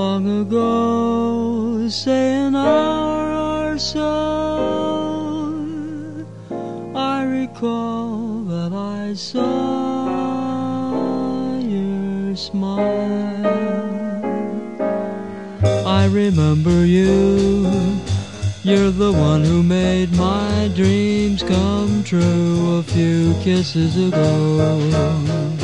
long ago, say an hour or so, I recall that I saw your smile. I remember you, you're the one who made my dreams come true a few kisses ago.